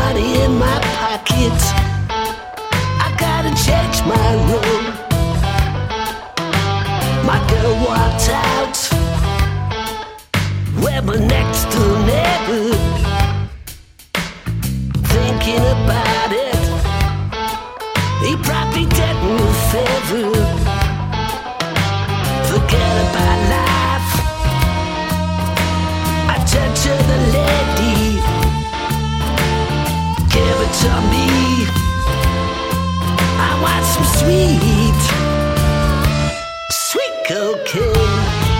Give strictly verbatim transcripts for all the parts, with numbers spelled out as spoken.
money in my pocket. I gotta change my room. My girl walked out with my next door neighbor. Thinking about it, he probably did me a favor. Forget about life. I turn to the lady, give it to me. I want some sweet, sweet cocaine,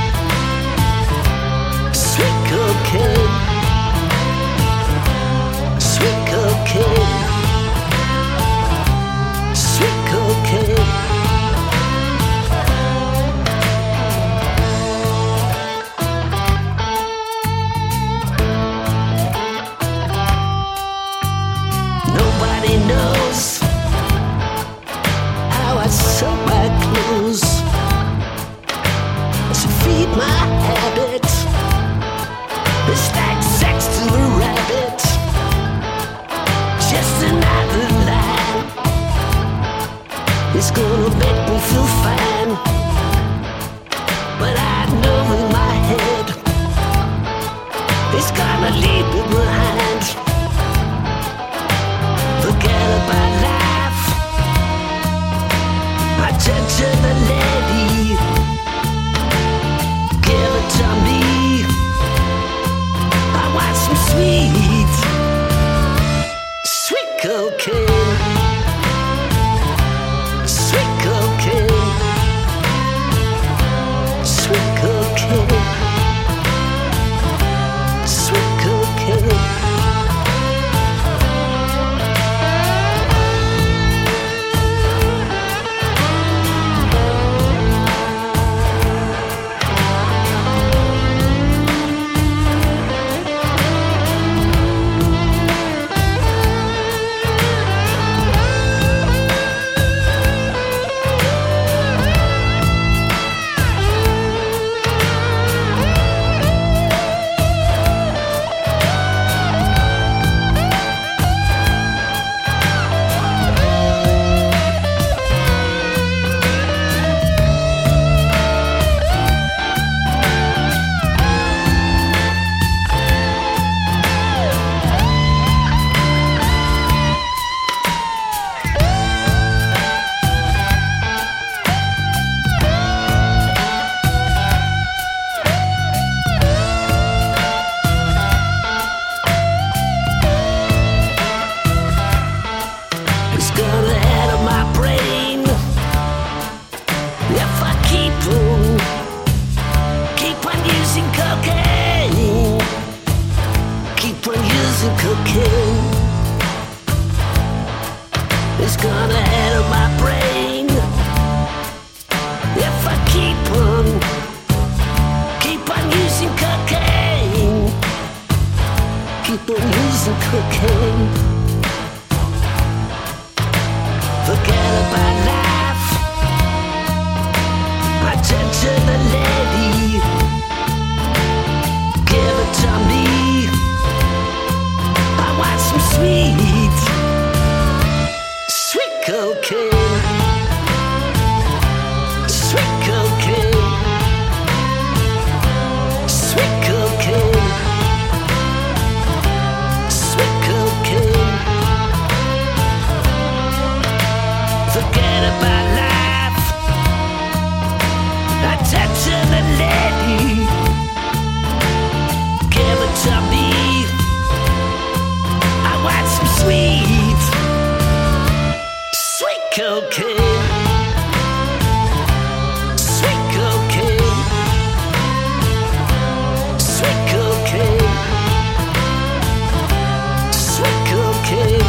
sweet cocaine, sweet cocaine, sweet cocaine. Nobody knows how I sew my clothes to feed my habit. It's like sex to a rabbit, just another line. It's gonna make me feel fine, but I know in my head it's gonna leave me behind. Forget about life. I turn to the lady, give it to me. I want some sweet, sweet cocaine, sweet cocaine, sweet cocaine, sweet cocaine. It's gonna enter my brain if I keep on, keep on using cocaine, keep on using cocaine. It's gonna enter my brain if I keep on, keep on using cocaine, keep on using cocaine. Forget about life. I turn to the lady, give it to me. I want some sweet, sweet cocaine, sweet cocaine, sweet cocaine, sweet cocaine. Forget about life. I turn to the lady, give it to me. I want some sweet, sweet cocaine, sweet cocaine, sweet cocaine, sweet cocaine.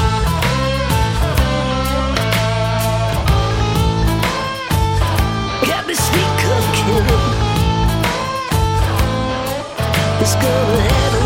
Got me sweet cocaine. It's gonna happen.